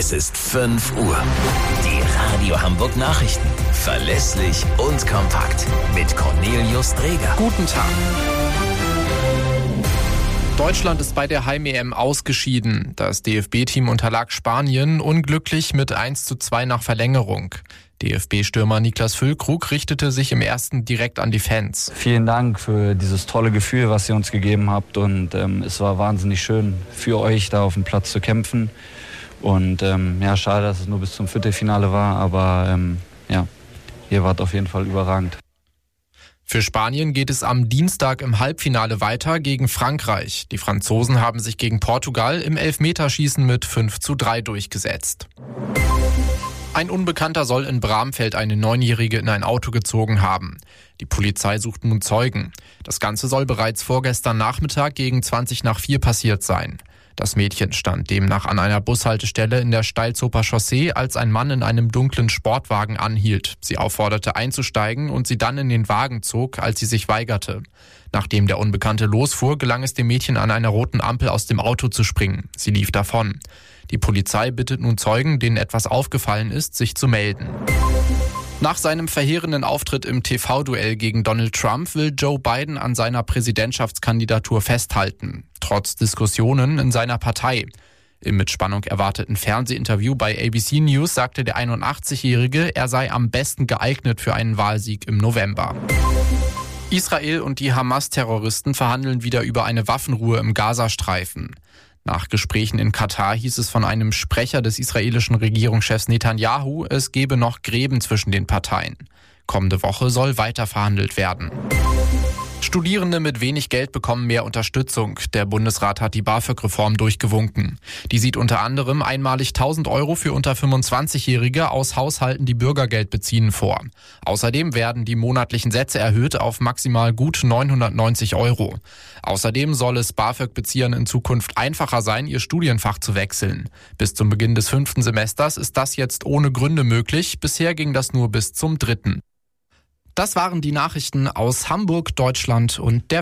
Es ist 5 Uhr. Die Radio Hamburg Nachrichten. Verlässlich und kompakt. Mit Cornelius Dreger. Guten Tag. Deutschland ist bei der Heim-EM ausgeschieden. Das DFB-Team unterlag Spanien unglücklich mit 1:2 nach Verlängerung. DFB-Stürmer Niklas Füllkrug richtete sich im ersten direkt an die Fans. Vielen Dank für dieses tolle Gefühl, was ihr uns gegeben habt. Und es war wahnsinnig schön, für euch da auf dem Platz zu kämpfen. Und schade, dass es nur bis zum Viertelfinale war. Aber ihr wart auf jeden Fall überragend. Für Spanien geht es am Dienstag im Halbfinale weiter gegen Frankreich. Die Franzosen haben sich gegen Portugal im Elfmeterschießen mit 5:3 durchgesetzt. Ein Unbekannter soll in Bramfeld eine 9-Jährige in ein Auto gezogen haben. Die Polizei sucht nun Zeugen. Das Ganze soll bereits vorgestern Nachmittag gegen 4:20 passiert sein. Das Mädchen stand demnach an einer Bushaltestelle in der Steilzoper Chaussee, als ein Mann in einem dunklen Sportwagen anhielt. Sie aufforderte einzusteigen und sie dann in den Wagen zog, als sie sich weigerte. Nachdem der Unbekannte losfuhr, gelang es dem Mädchen an einer roten Ampel aus dem Auto zu springen. Sie lief davon. Die Polizei bittet nun Zeugen, denen etwas aufgefallen ist, sich zu melden. Nach seinem verheerenden Auftritt im TV-Duell gegen Donald Trump will Joe Biden an seiner Präsidentschaftskandidatur festhalten, trotz Diskussionen in seiner Partei. Im mit Spannung erwarteten Fernsehinterview bei ABC News sagte der 81-Jährige, er sei am besten geeignet für einen Wahlsieg im November. Israel und die Hamas-Terroristen verhandeln wieder über eine Waffenruhe im Gazastreifen. Nach Gesprächen in Katar hieß es von einem Sprecher des israelischen Regierungschefs Netanyahu, es gebe noch Gräben zwischen den Parteien. Kommende Woche soll weiter verhandelt werden. Studierende mit wenig Geld bekommen mehr Unterstützung. Der Bundesrat hat die BAföG-Reform durchgewunken. Die sieht unter anderem einmalig 1.000 € für unter 25-Jährige aus Haushalten, die Bürgergeld beziehen, vor. Außerdem werden die monatlichen Sätze erhöht auf maximal gut 990 €. Außerdem soll es BAföG-Beziehern in Zukunft einfacher sein, ihr Studienfach zu wechseln. Bis zum Beginn des 5. Semesters ist das jetzt ohne Gründe möglich. Bisher ging das nur bis zum 3. Das waren die Nachrichten aus Hamburg, Deutschland und der